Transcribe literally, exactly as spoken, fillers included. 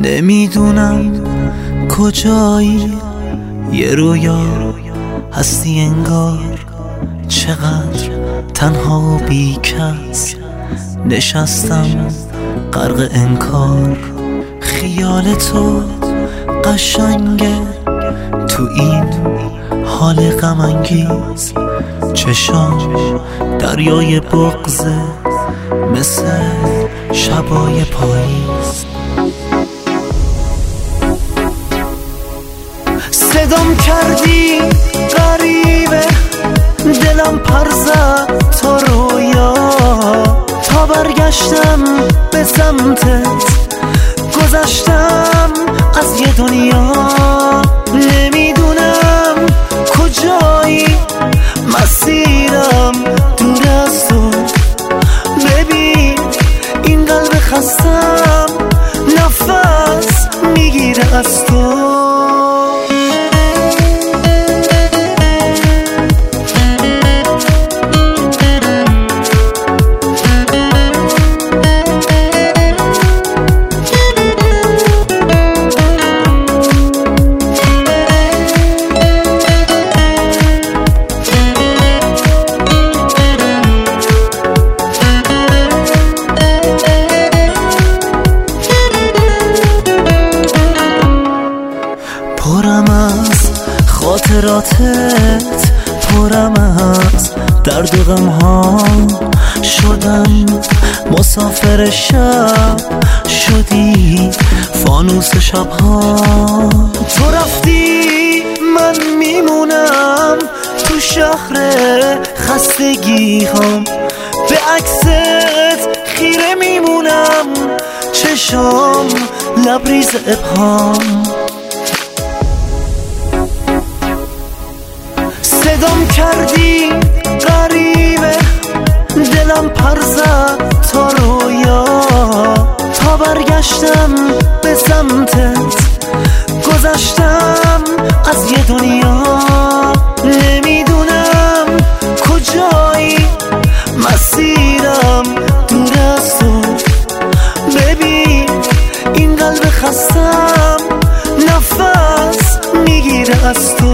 نمیدونم کجایی، یه رویا هستی انگار، چقدر تنها و بیکس نشستم غرق انکار. خیال تو قشنگه تو این حال غم انگیز، چشام دریای بغضه مثل شبای پاییز. صدام کردی غریبه، دلم پر زد تا رویا، تا برگشتم به سمتت گذشتم از یه دنیا. نمیدونم کجایی، مسیرم دور از تو. ببین این قلب خستم نفس میگیره از تو. پرم از خاطراتت، پرم از درد و غم ها، شدم مسافر شب، شدی فانوس شب ها. تو رفتی من میمونم تو شهر خستگی هام، به عکست خیره میمونم، چشام لبریز ابهام. صدام کردی غریبه، دلم پر زد تا رویا، تا برگشتم به سمتت گذشتم از یه دنیا. نمیدونم کجایی، مسیرم دور از تو. ببین این قلب خستم نفس میگیره از تو.